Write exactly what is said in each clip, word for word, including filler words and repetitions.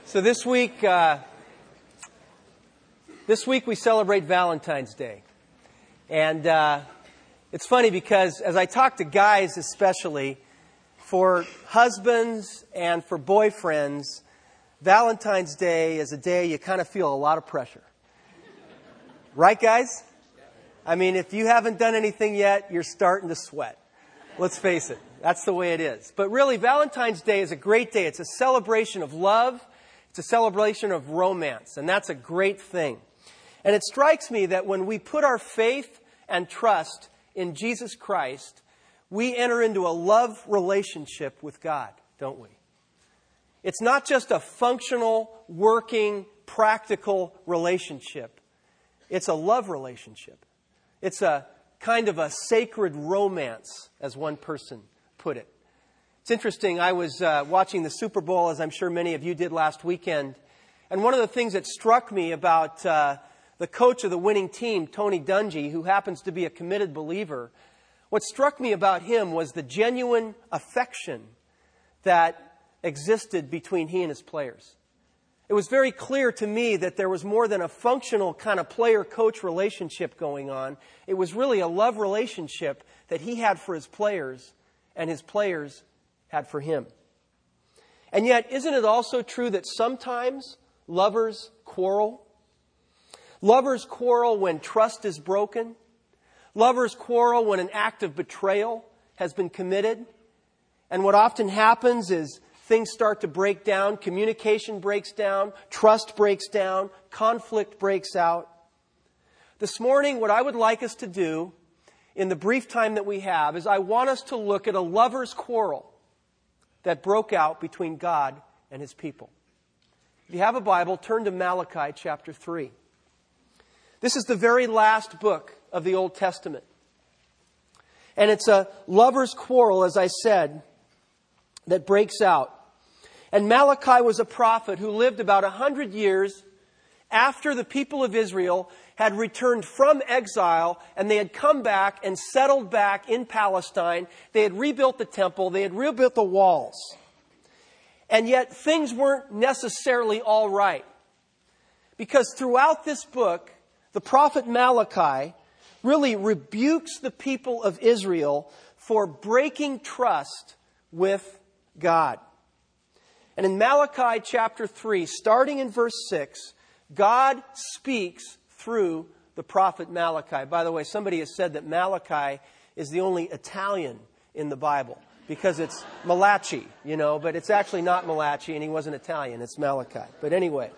So this week, uh, this week we celebrate Valentine's Day. And uh, it's funny because as I talk to guys especially, for husbands and for boyfriends, Valentine's Day is a day you kind of feel a lot of pressure. Right, guys? I mean, if you haven't done anything yet, you're starting to sweat. Let's face it. That's the way it is. But really, Valentine's Day is a great day. It's a celebration of love. It's a celebration of romance. And that's a great thing. And it strikes me that when we put our faith and trust in Jesus Christ, we enter into a love relationship with God, don't we? It's not just a functional, working, practical relationship. It's a love relationship. It's a kind of a sacred romance, as one person put it. It's interesting, I was uh, watching the Super Bowl, as I'm sure many of you did last weekend. And one of the things that struck me about uh, the coach of the winning team, Tony Dungy, who happens to be a committed believer, what struck me about him was the genuine affection that existed between he and his players. It was very clear to me that there was more than a functional kind of player-coach relationship going on. It was really a love relationship that he had for his players and his players had for him. And yet, isn't it also true that sometimes lovers quarrel? Lovers quarrel when trust is broken. Lovers quarrel when an act of betrayal has been committed. And what often happens is things start to break down, communication breaks down, trust breaks down, conflict breaks out. This morning, what I would like us to do in the brief time that we have is I want us to look at a lover's quarrel that broke out between God and His people. If you have a Bible, turn to Malachi chapter three. This is the very last book of the Old Testament. And it's a lover's quarrel, as I said, that breaks out. And Malachi was a prophet who lived about a hundred years after the people of Israel had returned from exile and they had come back and settled back in Palestine. They had rebuilt the temple. They had rebuilt the walls. And yet things weren't necessarily all right. Because throughout this book, the prophet Malachi really rebukes the people of Israel for breaking trust with God. And in Malachi chapter three, starting in verse six, God speaks through the prophet Malachi. By the way, somebody has said that Malachi is the only Italian in the Bible because it's Malachi, you know, but it's actually not Malachi and he wasn't Italian. It's Malachi. But anyway,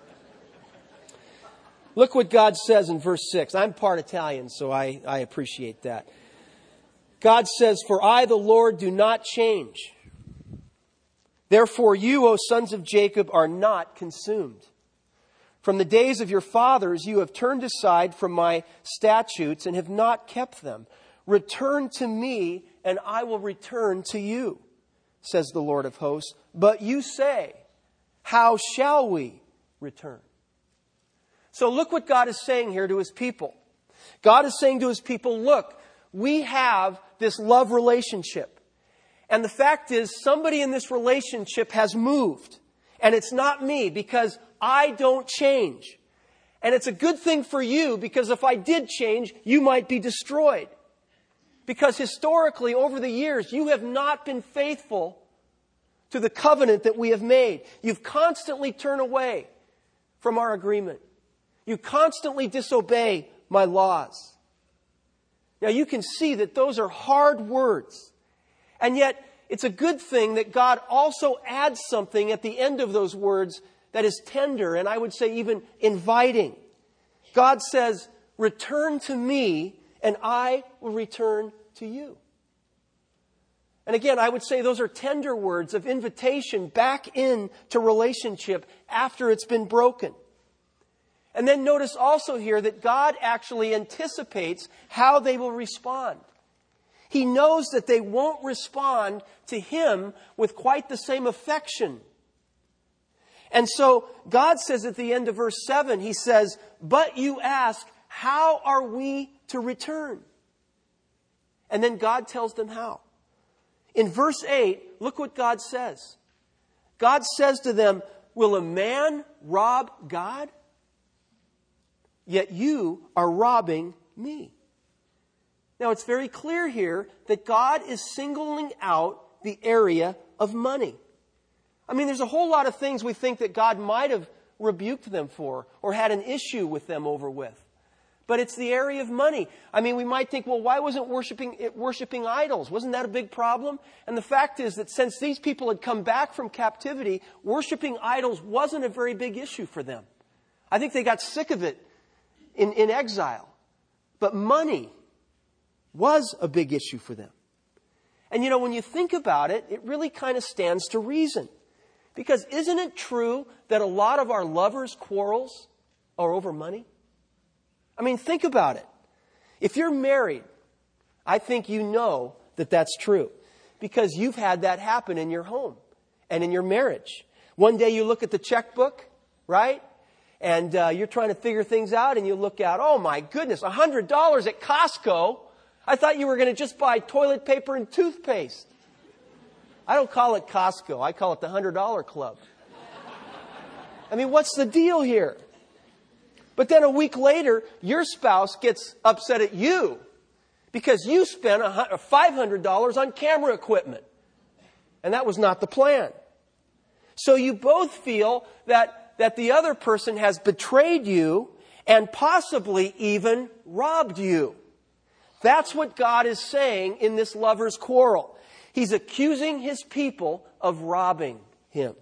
look what God says in verse six. I'm part Italian, so I, I appreciate that. God says, "For I, the Lord, do not change. Therefore you, O sons of Jacob, are not consumed. From the days of your fathers you have turned aside from my statutes and have not kept them. Return to me, and I will return to you, says the Lord of hosts. But you say, how shall we return?" So look what God is saying here to His people. God is saying to His people, look, we have this love relationship. And the fact is, somebody in this relationship has moved. And it's not me, because I don't change. And it's a good thing for you, because if I did change, you might be destroyed. Because historically, over the years, you have not been faithful to the covenant that we have made. You've constantly turned away from our agreement. You constantly disobey my laws. Now you can see that those are hard words. And yet, it's a good thing that God also adds something at the end of those words that is tender and I would say even inviting. God says, return to me and I will return to you. And again, I would say those are tender words of invitation back into relationship after it's been broken. And then notice also here that God actually anticipates how they will respond. He knows that they won't respond to Him with quite the same affection. And so God says at the end of verse seven, He says, "But you ask, how are we to return?" And then God tells them how. In verse eight, look what God says. God says to them, will a man rob God? Yet you are robbing me. Now it's very clear here that God is singling out the area of money. I mean, there's a whole lot of things we think that God might have rebuked them for or had an issue with them over with. But it's the area of money. I mean, we might think, well, why wasn't worshiping, worshiping idols? Wasn't that a big problem? And the fact is that since these people had come back from captivity, worshiping idols wasn't a very big issue for them. I think they got sick of it in, in exile. But money was a big issue for them. And you know, when you think about it, it really kind of stands to reason. Because isn't it true that a lot of our lovers' quarrels are over money? I mean, think about it. If you're married, I think you know that that's true. Because you've had that happen in your home and in your marriage. One day you look at the checkbook, right? And uh, you're trying to figure things out and you look out, oh my goodness, one hundred dollars at Costco. I thought you were going to just buy toilet paper and toothpaste. I don't call it Costco. I call it the one hundred dollar club. I mean, what's the deal here? But then a week later, your spouse gets upset at you because you spent five hundred dollars on camera equipment. And that was not the plan. So you both feel that, that the other person has betrayed you and possibly even robbed you. That's what God is saying in this lover's quarrel. He's accusing his people of robbing him.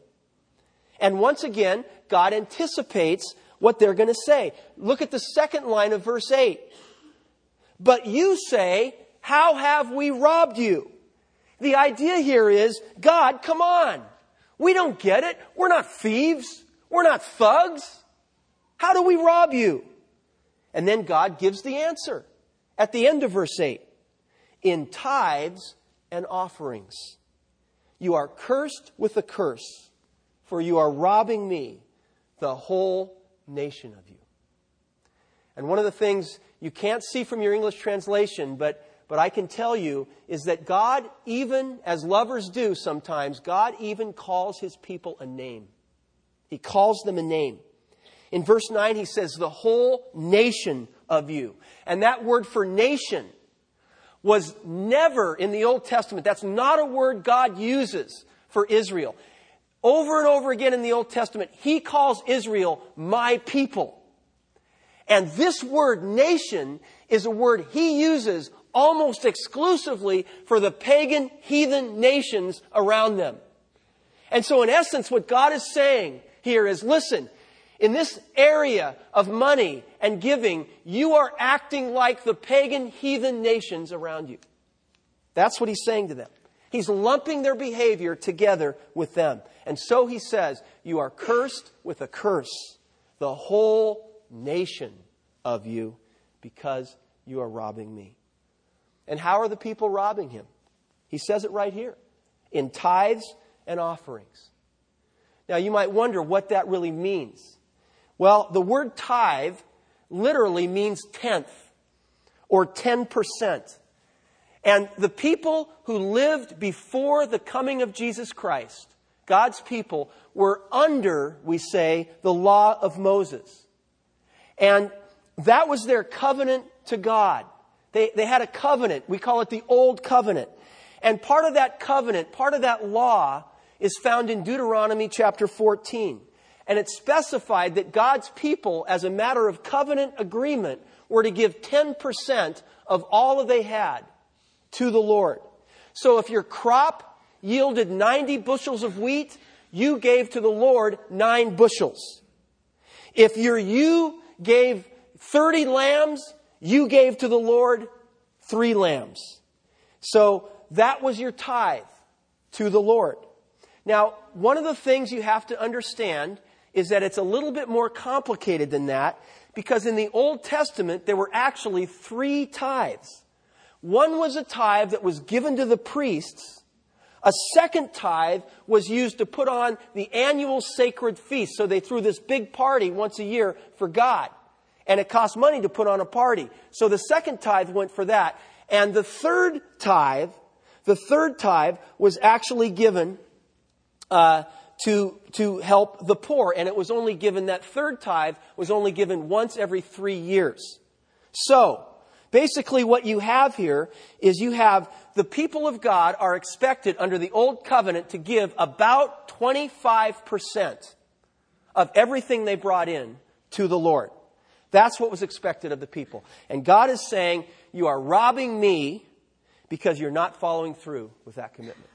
And once again, God anticipates what they're going to say. Look at the second line of verse eight. But you say, how have we robbed you? The idea here is, God, come on. We don't get it. We're not thieves. We're not thugs. How do we rob you? And then God gives the answer at the end of verse eight. In tithes and offerings. You are cursed with a curse, for you are robbing me, the whole nation of you. And one of the things you can't see from your English translation, but, but I can tell you, is that God, even as lovers do sometimes, God even calls his people a name. He calls them a name. In verse nine, he says, the whole nation of you. And that word for nation was never in the Old Testament. That's not a word God uses for Israel. Over and over again in the Old Testament, he calls Israel my people. And this word nation is a word he uses almost exclusively for the pagan, heathen nations around them. And so in essence, what God is saying here is, listen, in this area of money and giving, you are acting like the pagan, heathen nations around you. That's what he's saying to them. He's lumping their behavior together with them. And so he says, you are cursed with a curse, the whole nation of you, because you are robbing me. And how are the people robbing him? He says it right here, in tithes and offerings. Now you might wonder what that really means. Well, the word tithe literally means tenth or ten percent. And the people who lived before the coming of Jesus Christ, God's people, were under, we say, the law of Moses. And that was their covenant to God. They, they had a covenant. We call it the Old Covenant. And part of that covenant, part of that law, is found in Deuteronomy chapter fourteen. And it specified that God's people, as a matter of covenant agreement, were to give ten percent of all that they had to the Lord. So if your crop yielded ninety bushels of wheat, you gave to the Lord nine bushels. If your ewe gave thirty lambs, you gave to the Lord three lambs. So that was your tithe to the Lord. Now, one of the things you have to understand is that it's a little bit more complicated than that, because in the Old Testament, there were actually three tithes. One was a tithe that was given to the priests. A second tithe was used to put on the annual sacred feast. So they threw this big party once a year for God. And it cost money to put on a party. So the second tithe went for that. And the third tithe, the third tithe was actually given uh, to, to help the poor. And it was only given, that third tithe was only given once every three years. So, basically what you have here is you have the people of God are expected under the Old Covenant to give about twenty-five percent of everything they brought in to the Lord. That's what was expected of the people. And God is saying, you are robbing me because you're not following through with that commitment.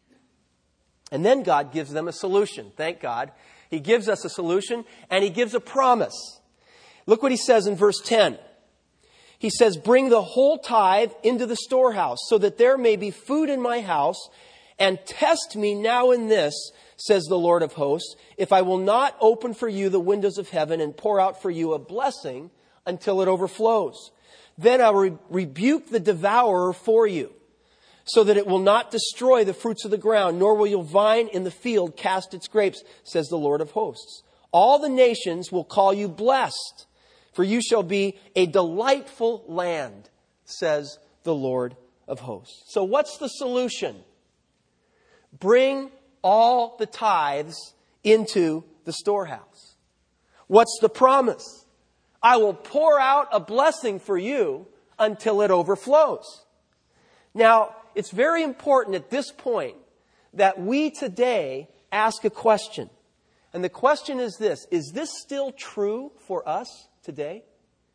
And then God gives them a solution. Thank God. He gives us a solution and He gives a promise. Look what He says in verse ten. He says, bring the whole tithe into the storehouse so that there may be food in my house, and test me now in this, says the Lord of hosts, if I will not open for you the windows of heaven and pour out for you a blessing until it overflows. Then I will re- rebuke the devourer for you, so that it will not destroy the fruits of the ground, nor will your vine in the field cast its grapes, says the Lord of hosts. All the nations will call you blessed, for you shall be a delightful land, says the Lord of hosts. So what's the solution? Bring all the tithes into the storehouse. What's the promise? I will pour out a blessing for you until it overflows. Now, it's very important at this point that we today ask a question. And the question is this: is this still true for us today?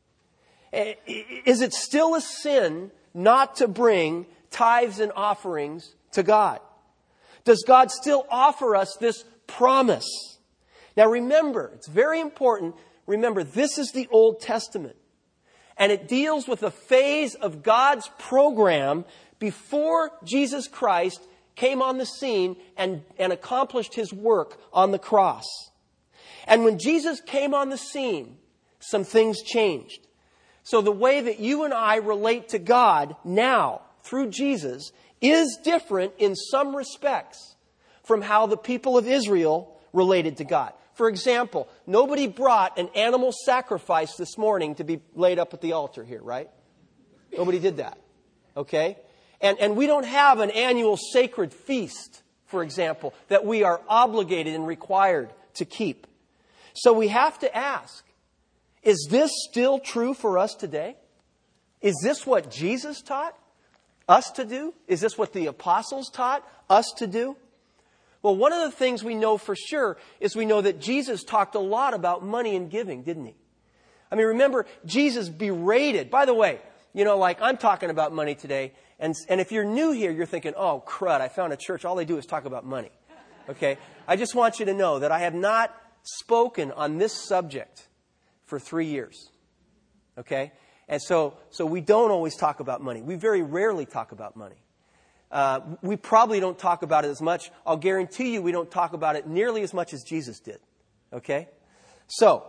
Is it still a sin not to bring tithes and offerings to God? Does God still offer us this promise? Now remember, it's very important. Remember, this is the Old Testament. And it deals with a phase of God's program before Jesus Christ came on the scene and, and accomplished His work on the cross. And when Jesus came on the scene, some things changed. So the way that you and I relate to God now through Jesus is different in some respects from how the people of Israel related to God. For example, nobody brought an animal sacrifice this morning to be laid up at the altar here, right? Nobody did that. Okay? And, and we don't have an annual sacred feast, for example, that we are obligated and required to keep. So we have to ask, is this still true for us today? Is this what Jesus taught us to do? Is this what the apostles taught us to do? Well, one of the things we know for sure is we know that Jesus talked a lot about money and giving, didn't He? I mean, remember, Jesus berated. By the way, you know, like I'm talking about money today, and, and if you're new here, you're thinking, oh, crud, I found a church, all they do is talk about money. Okay? I just want you to know that I have not spoken on this subject for three years. Okay? And so, so we don't always talk about money. We very rarely talk about money. Uh, we probably don't talk about it as much. I'll guarantee you we don't talk about it nearly as much as Jesus did. Okay? So,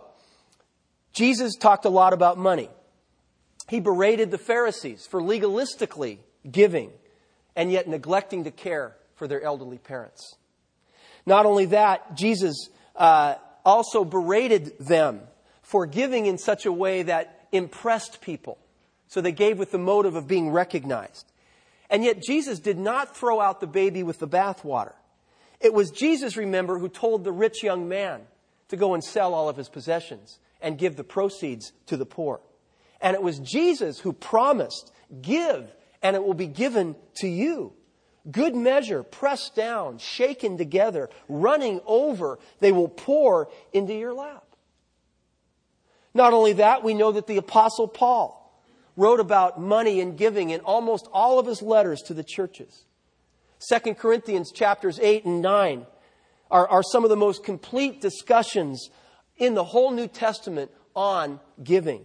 Jesus talked a lot about money. He berated the Pharisees for legalistically giving and yet neglecting to care for their elderly parents. Not only that, Jesus uh, also berated them for giving in such a way that impressed people. So they gave with the motive of being recognized. And yet Jesus did not throw out the baby with the bathwater. It was Jesus, remember, who told the rich young man to go and sell all of his possessions and give the proceeds to the poor. And it was Jesus who promised, give, and it will be given to you. Good measure, pressed down, shaken together, running over, they will pour into your lap. Not only that, we know that the Apostle Paul wrote about money and giving in almost all of his letters to the churches. Second Corinthians chapters eight and nine are, are some of the most complete discussions in the whole New Testament on giving.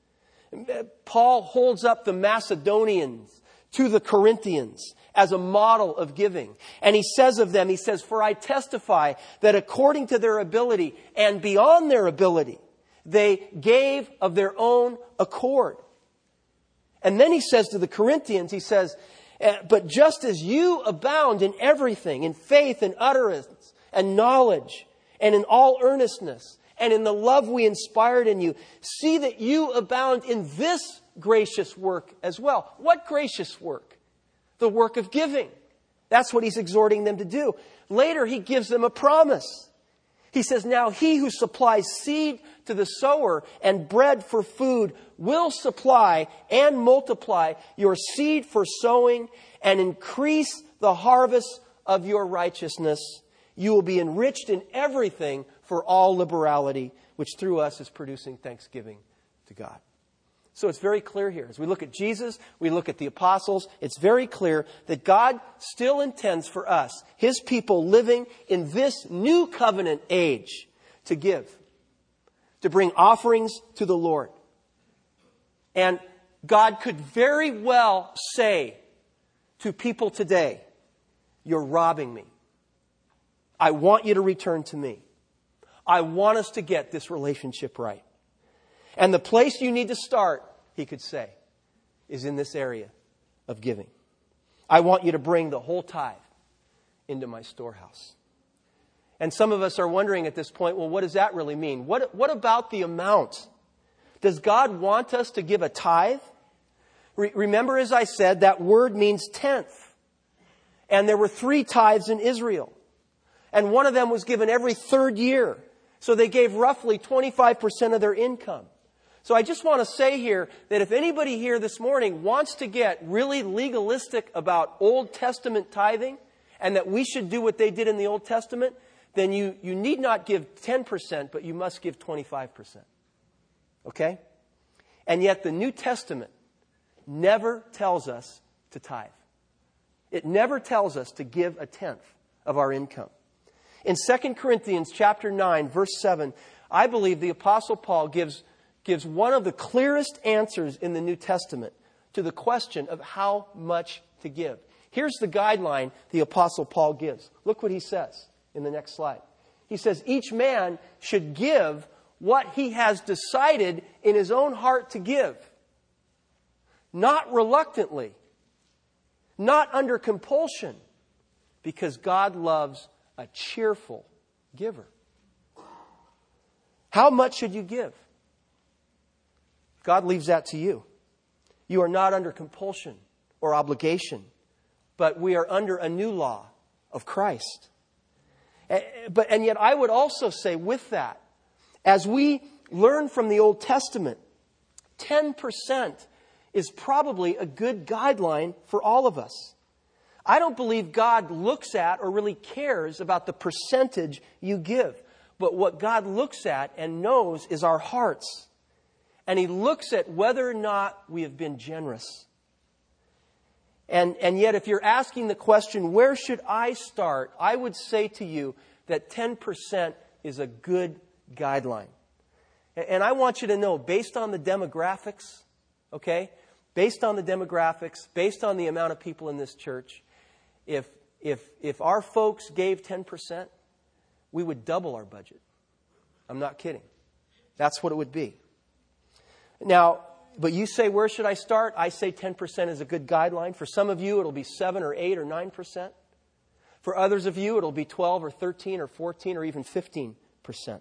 Paul holds up the Macedonians to the Corinthians as a model of giving. And he says of them, he says, for I testify that according to their ability and beyond their ability, they gave of their own accord. And then he says to the Corinthians, he says, but just as you abound in everything, in faith and utterance and knowledge and in all earnestness and in the love we inspired in you, see that you abound in this gracious work as well. What gracious work? The work of giving. That's what he's exhorting them to do. Later, he gives them a promise. He says, now he who supplies seed to the sower and bread for food will supply and multiply your seed for sowing and increase the harvest of your righteousness. You will be enriched in everything for all liberality, which through us is producing thanksgiving to God. So it's very clear here. As we look at Jesus, we look at the apostles, it's very clear that God still intends for us, His people living in this new covenant age, to give, to bring offerings to the Lord. And God could very well say to people today, you're robbing me. I want you to return to me. I want us to get this relationship right. And the place you need to start, He could say, is in this area of giving. I want you to bring the whole tithe into my storehouse. And some of us are wondering at this point, well, what does that really mean? What, what about the amount? Does God want us to give a tithe? Re- remember, as I said, that word means tenth. And there were three tithes in Israel. And one of them was given every third year. So they gave roughly twenty-five percent of their income. So I just want to say here that if anybody here this morning wants to get really legalistic about Old Testament tithing and that we should do what they did in the Old Testament, then you, you need not give ten percent, but you must give twenty-five percent. Okay? And yet the New Testament never tells us to tithe. It never tells us to give a tenth of our income. In Second Corinthians chapter nine, verse seven, I believe the Apostle Paul gives gives one of the clearest answers in the New Testament to the question of how much to give. Here's the guideline the Apostle Paul gives. Look what he says in the next slide. He says, each man should give what he has decided in his own heart to give. Not reluctantly. Not under compulsion. Because God loves a cheerful giver. How much should you give? God leaves that to you. You are not under compulsion or obligation, but we are under a new law of Christ. But, and yet I would also say with that, as we learn from the Old Testament, ten percent is probably a good guideline for all of us. I don't believe God looks at or really cares about the percentage you give. But what God looks at and knows is our hearts. And He looks at whether or not we have been generous. And, and yet if you're asking the question, where should I start? I would say to you that ten percent is a good guideline. And I want you to know, based on the demographics, okay, based on the demographics, based on the amount of people in this church, if, if, if our folks gave ten percent, we would double our budget. I'm not kidding. That's what it would be. Now, but you say, where should I start? I say ten percent is a good guideline. For some of you, it'll be seven or eight or nine percent. For others of you, it'll be twelve or thirteen or fourteen or even fifteen percent.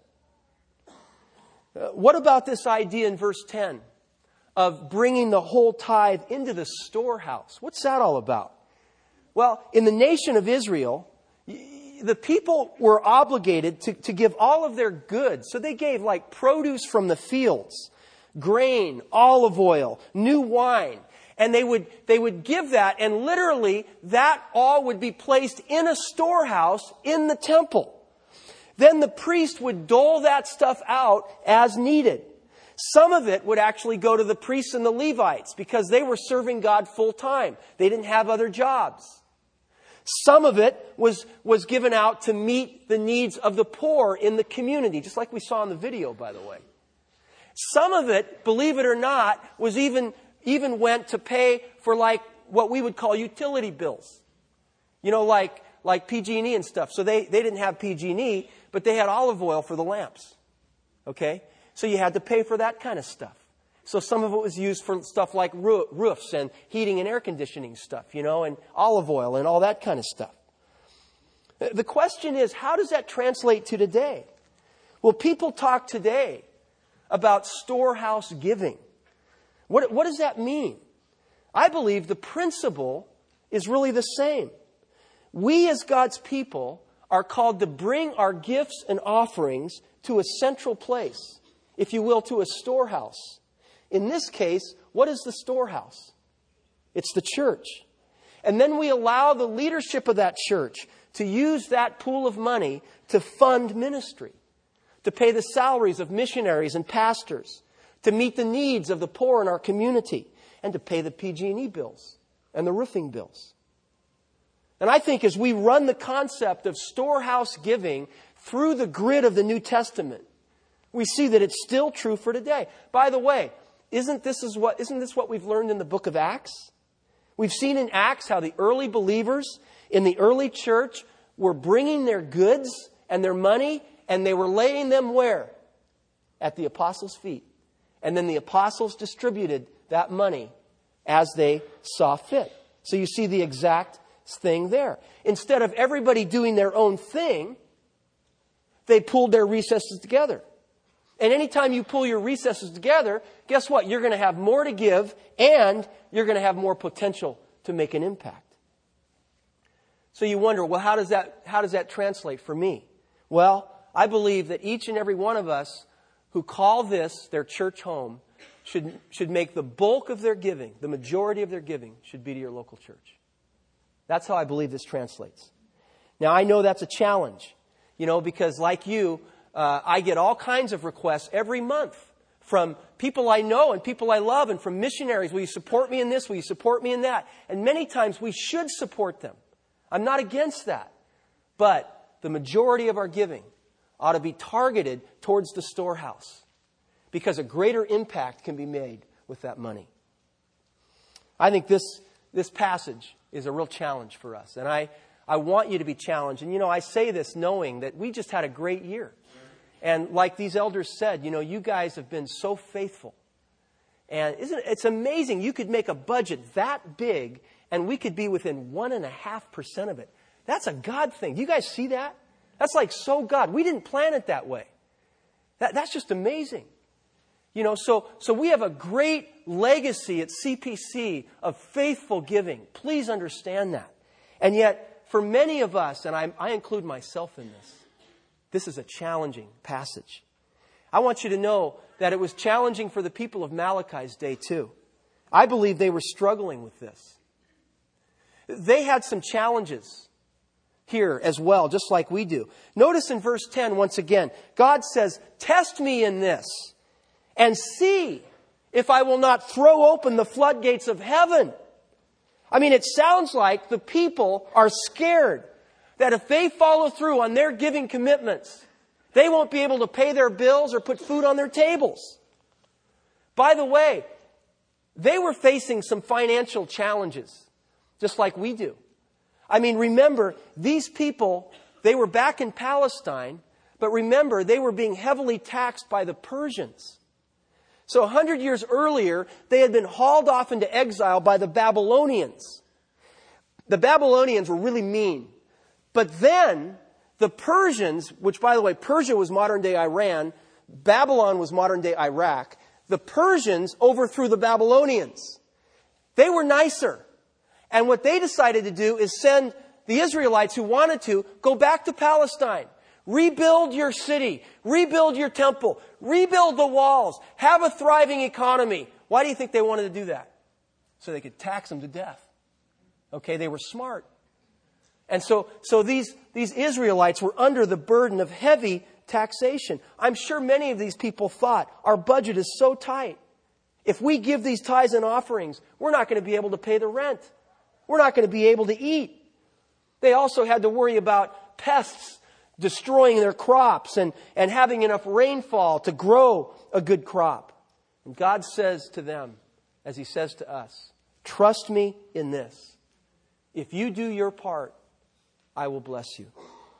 Uh, what about this idea in verse ten of bringing the whole tithe into the storehouse? What's that all about? Well, in the nation of Israel, the people were obligated to, to give all of their goods. So they gave like produce from the fields, grain, olive oil, new wine. And they would, they would give that, and literally that all would be placed in a storehouse in the temple. Then the priest would dole that stuff out as needed. Some of it would actually go to the priests and the Levites because they were serving God full time. They didn't have other jobs. Some of it was, was given out to meet the needs of the poor in the community, just like we saw in the video, by the way. Some of it, believe it or not, was even, even went to pay for like what we would call utility bills. You know, like, like P G and E and stuff. So they, they didn't have P G and E, but they had olive oil for the lamps. Okay? So you had to pay for that kind of stuff. So some of it was used for stuff like roofs and heating and air conditioning stuff, you know, and olive oil and all that kind of stuff. The question is, how does that translate to today? Well, people talk today about storehouse giving. What, what does that mean? I believe the principle is really the same. We as God's people are called to bring our gifts and offerings to a central place, if you will, to a storehouse. In this case, what is the storehouse? It's the church. And then we allow the leadership of that church to use that pool of money to fund ministry, to pay the salaries of missionaries and pastors, to meet the needs of the poor in our community, and to pay the P G and E bills and the roofing bills. And I think as we run the concept of storehouse giving through the grid of the New Testament, we see that it's still true for today. By the way, isn't this is what isn't this what we've learned in the book of Acts? We've seen in Acts how the early believers in the early church were bringing their goods and their money, and they were laying them where? At the apostles' feet. And then the apostles distributed that money as they saw fit. So you see the exact thing there. Instead of everybody doing their own thing, they pulled their resources together. And anytime you pull your resources together, guess what? You're going to have more to give, and you're going to have more potential to make an impact. So you wonder, well, how does that, how does that translate for me? Well, I believe that each and every one of us who call this their church home should, should make the bulk of their giving, the majority of their giving, should be to your local church. That's how I believe this translates. Now, I know that's a challenge, you know, because like you, uh, I get all kinds of requests every month from people I know and people I love and from missionaries. Will you support me in this? Will you support me in that? And many times we should support them. I'm not against that. But the majority of our giving ought to be targeted towards the storehouse, because a greater impact can be made with that money. I think this, this passage is a real challenge for us. And I, I want you to be challenged. And, you know, I say this knowing that we just had a great year. And like these elders said, you know, you guys have been so faithful. And isn't it, it's amazing. You could make a budget that big and we could be within one and a half percent of it. That's a God thing. Do you guys see that? That's like so God. We didn't plan it that way. That, that's just amazing. You know, so, so we have a great legacy at C P C of faithful giving. Please understand that. And yet, for many of us, and I, I include myself in this, this is a challenging passage. I want you to know that it was challenging for the people of Malachi's day too. I believe they were struggling with this. They had some challenges here as well, just like we do. Notice in verse ten, once again, God says, "Test me in this and see if I will not throw open the floodgates of heaven." I mean, it sounds like the people are scared that if they follow through on their giving commitments, they won't be able to pay their bills or put food on their tables. By the way, they were facing some financial challenges, just like we do. I mean, remember, these people, they were back in Palestine, but remember, they were being heavily taxed by the Persians. So a hundred years earlier, they had been hauled off into exile by the Babylonians. The Babylonians were really mean. But then the Persians, which by the way, Persia was modern-day Iran, Babylon was modern-day Iraq. The Persians overthrew the Babylonians. They were nicer. And what they decided to do is send the Israelites who wanted to go back to Palestine. Rebuild your city. Rebuild your temple. Rebuild the walls. Have a thriving economy. Why do you think they wanted to do that? So they could tax them to death. Okay, they were smart. And so, so these, these Israelites were under the burden of heavy taxation. I'm sure many of these people thought, our budget is so tight. If we give these tithes and offerings, we're not going to be able to pay the rent. We're not going to be able to eat. They also had to worry about pests destroying their crops and, and having enough rainfall to grow a good crop. And God says to them, as He says to us, trust me in this. If you do your part, I will bless you.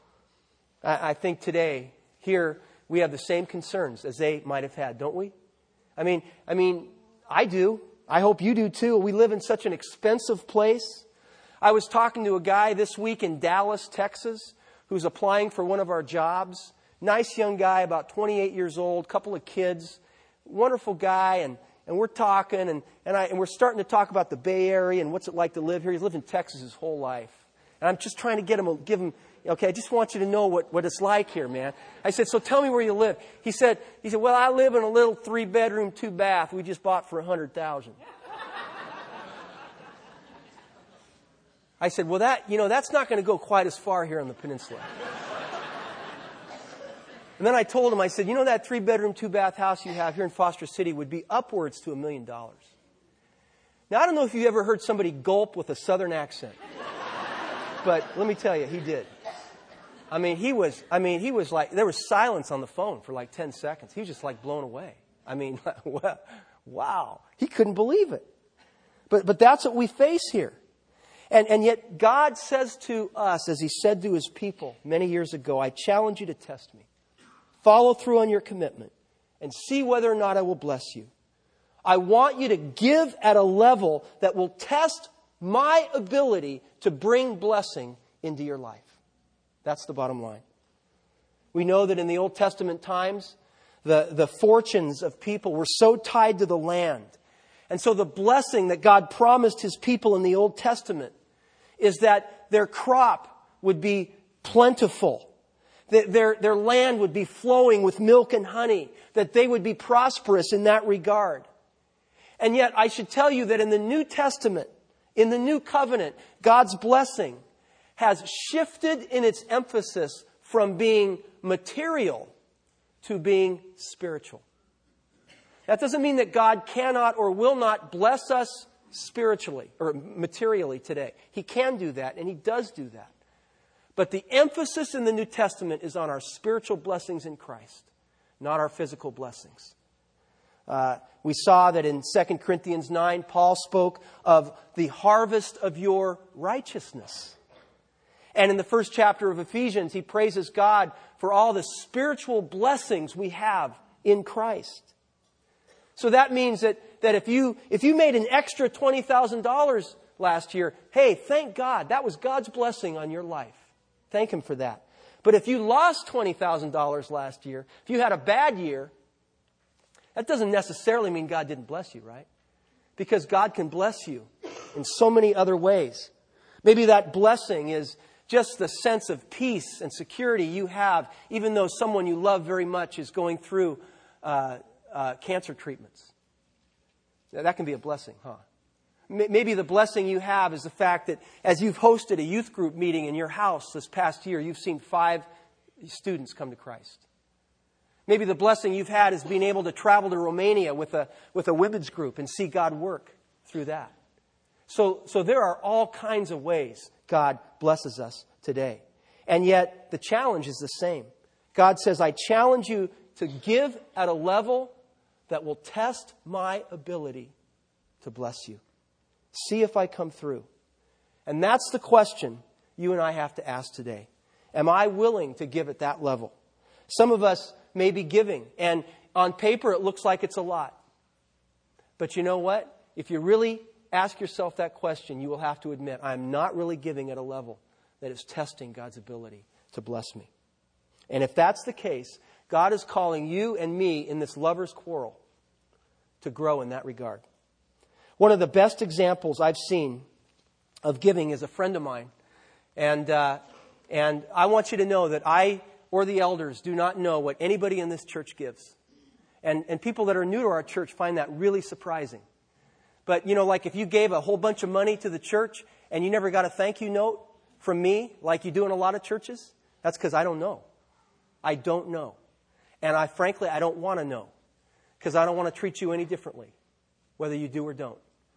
I, I think today, here, we have the same concerns as they might have had, don't we? I mean, I mean, I do. I hope you do too. We live in such an expensive place. I was talking to a guy this week in Dallas, Texas, who's applying for one of our jobs. Nice young guy, about twenty-eight years old, couple of kids. Wonderful guy, and, and we're talking, and, and, I, and we're starting to talk about the Bay Area and what's it like to live here. He's lived in Texas his whole life. And I'm just trying to get him, a, give him, okay, I just want you to know what, what it's like here, man. I said, so tell me where you live. He said, he said, well, I live in a little three-bedroom, two-bath we just bought for one hundred thousand dollars. I said, well, that, you know, that's not going to go quite as far here on the peninsula. And then I told him, I said, you know, that three-bedroom, two-bath house you have here in Foster City would be upwards to a million dollars. Now, I don't know if you ever heard somebody gulp with a southern accent. But let me tell you, he did. I mean, he was, I mean, he was like, there was silence on the phone for like ten seconds. He was just like blown away. I mean, wow. He couldn't believe it. But, but that's what we face here. And, and yet God says to us, as he said to his people many years ago, I challenge you to test me. Follow through on your commitment and see whether or not I will bless you. I want you to give at a level that will test my ability to bring blessing into your life. That's the bottom line. We know that in the Old Testament times, the, the fortunes of people were so tied to the land. And so the blessing that God promised his people in the Old Testament is that their crop would be plentiful. That their, their land would be flowing with milk and honey. That they would be prosperous in that regard. And yet I should tell you that in the New Testament, in the New Covenant, God's blessing has shifted in its emphasis from being material to being spiritual. That doesn't mean that God cannot or will not bless us spiritually or materially today. He can do that, and he does do that. But the emphasis in the New Testament is on our spiritual blessings in Christ, not our physical blessings. Uh, we saw that in Second Corinthians nine, Paul spoke of the harvest of your righteousness. And in the first chapter of Ephesians, he praises God for all the spiritual blessings we have in Christ. So that means that, that if you if you made an extra twenty thousand dollars last year, hey, thank God. That was God's blessing on your life. Thank him for that. But if you lost twenty thousand dollars last year, if you had a bad year, that doesn't necessarily mean God didn't bless you, right? Because God can bless you in so many other ways. Maybe that blessing is just the sense of peace and security you have, even though someone you love very much is going through uh, uh, cancer treatments. That can be a blessing, huh? Maybe the blessing you have is the fact that as you've hosted a youth group meeting in your house this past year, you've seen five students come to Christ. Maybe the blessing you've had is being able to travel to Romania with a with a women's group and see God work through that. So, so there are all kinds of ways God blesses us today. And yet the challenge is the same. God says, I challenge you to give at a level that will test my ability to bless you. See if I come through. And that's the question you and I have to ask today. Am I willing to give at that level? Some of us may be giving, and on paper it looks like it's a lot. But you know what? If you really ask yourself that question, you will have to admit, I'm not really giving at a level that is testing God's ability to bless me. And if that's the case, God is calling you and me in this lover's quarrel to grow in that regard. One of the best examples I've seen of giving is a friend of mine. And uh, and I want you to know that I or the elders do not know what anybody in this church gives. And, and people that are new to our church find that really surprising. But, you know, like if you gave a whole bunch of money to the church and you never got a thank you note from me, like you do in a lot of churches, that's because I don't know. I don't know. And I frankly, I don't want to know. Because I don't want to treat you any differently, whether you do or don't.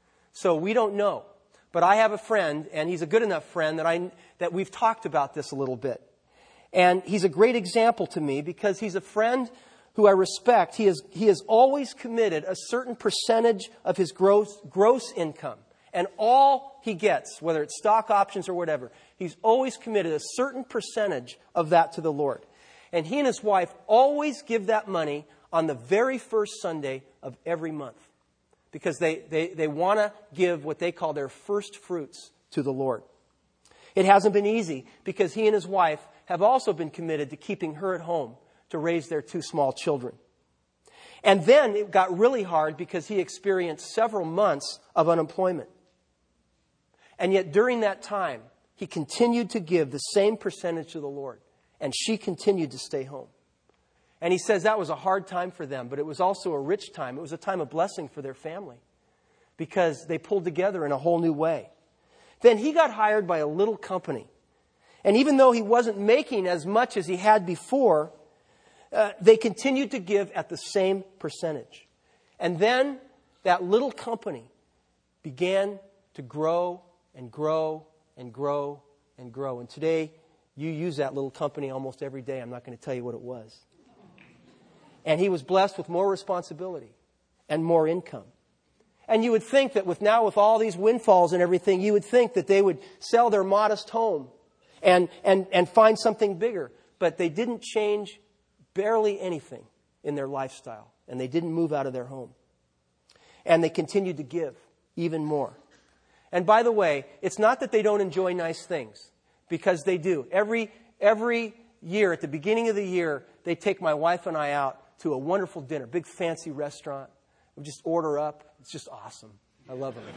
So we don't know. But I have a friend, and he's a good enough friend that I that we've talked about this a little bit. And he's a great example to me because he's a friend who I respect. He has, he has always committed a certain percentage of his gross, gross income. And all he gets, whether it's stock options or whatever, he's always committed a certain percentage of that to the Lord. And he and his wife always give that money on the very first Sunday of every month. Because they, they, they want to give what they call their first fruits to the Lord. It hasn't been easy because he and his wife have also been committed to keeping her at home to raise their two small children. And then it got really hard because he experienced several months of unemployment. And yet during that time, he continued to give the same percentage to the Lord. And she continued to stay home. And he says that was a hard time for them, but it was also a rich time. It was a time of blessing for their family because they pulled together in a whole new way. Then he got hired by a little company. And even though he wasn't making as much as he had before, uh, they continued to give at the same percentage. And then that little company began to grow and grow and grow and grow. And today, you use that little company almost every day. I'm not going to tell you what it was. And he was blessed with more responsibility and more income. And you would think that with now with all these windfalls and everything, you would think that they would sell their modest home and, and, and find something bigger. But they didn't change barely anything in their lifestyle. And they didn't move out of their home. And they continued to give even more. And by the way, it's not that they don't enjoy nice things, because they do. Every, every year, at the beginning of the year, they take my wife and I out to a wonderful dinner, big fancy restaurant. We just order up. It's just awesome. I love them.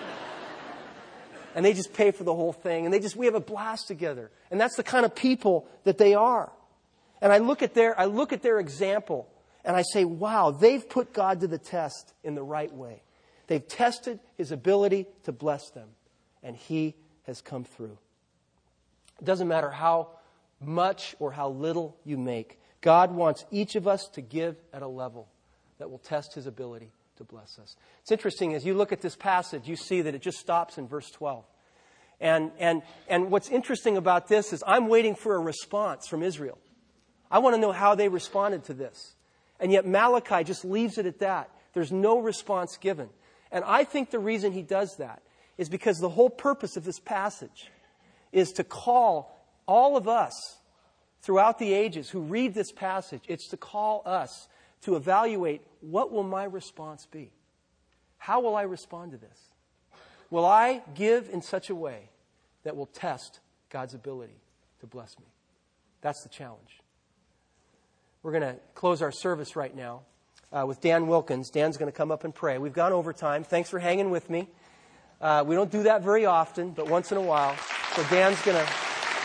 And they just pay for the whole thing. And they just, we have a blast together. And that's the kind of people that they are. And I look at their, I look at their example and I say, wow, they've put God to the test in the right way. They've tested his ability to bless them. And he has come through. It doesn't matter how much or how little you make. God wants each of us to give at a level that will test his ability to bless us. It's interesting, as you look at this passage, you see that it just stops in verse twelve. And, and, and what's interesting about this is I'm waiting for a response from Israel. I want to know how they responded to this. And yet Malachi just leaves it at that. There's no response given. And I think the reason he does that is because the whole purpose of this passage is to call all of us throughout the ages who read this passage, it's to call us to evaluate, what will my response be? How will I respond to this? Will I give in such a way that will test God's ability to bless me? That's the challenge. We're going to close our service right now uh, with Dan Wilkins. Dan's going to come up and pray. We've gone over time. Thanks for hanging with me. Uh, we don't do that very often, but once in a while. So Dan's going to...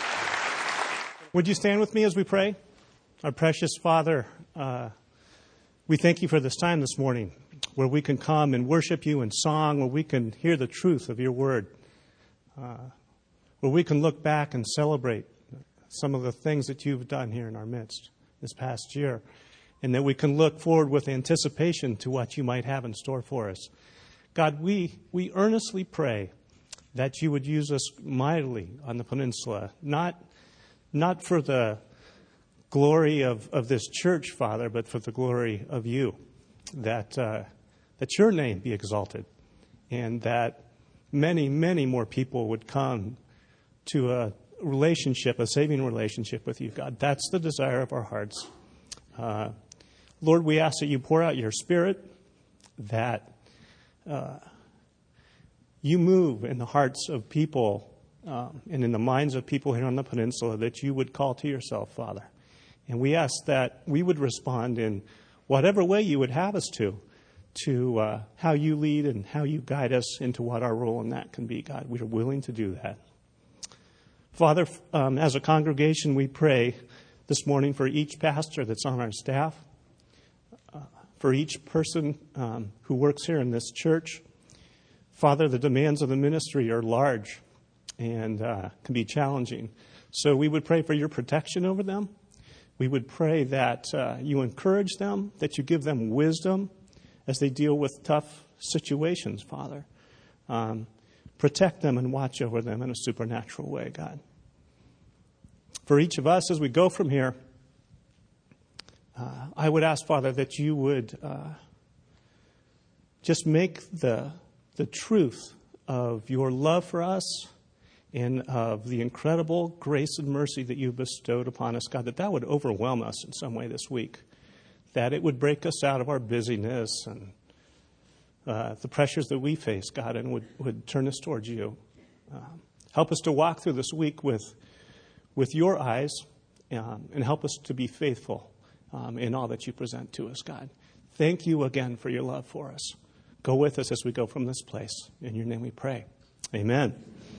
Would you stand with me as we pray? Our precious Father, uh, we thank you for this time this morning where we can come and worship you in song, where we can hear the truth of your word, uh, where we can look back and celebrate some of the things that you've done here in our midst this past year, and that we can look forward with anticipation to what you might have in store for us. God, we, we earnestly pray that you would use us mightily on the peninsula, not Not for the glory of, of this church, Father, but for the glory of you. That uh, that your name be exalted, and that many, many more people would come to a relationship, a saving relationship with you, God. That's the desire of our hearts. Uh, Lord, we ask that you pour out your Spirit, that uh, you move in the hearts of people Um, and in the minds of people here on the peninsula, that you would call to yourself, Father. And we ask that we would respond in whatever way you would have us to, to uh, how you lead and how you guide us into what our role in that can be, God. We are willing to do that. Father, um, as a congregation, we pray this morning for each pastor that's on our staff, uh, for each person um, who works here in this church. Father, the demands of the ministry are large and uh, can be challenging. So we would pray for your protection over them. We would pray that uh, you encourage them, that you give them wisdom as they deal with tough situations, Father. Um, protect them and watch over them in a supernatural way, God. For each of us, as we go from here, uh, I would ask, Father, that you would uh, just make the the truth of your love for us and of the incredible grace and mercy that you bestowed upon us, God, that that would overwhelm us in some way this week, that it would break us out of our busyness and uh, the pressures that we face, God, and would, would turn us towards you. Um, help us to walk through this week with, with your eyes um, and help us to be faithful um, in all that you present to us, God. Thank you again for your love for us. Go with us as we go from this place. In your name we pray. Amen.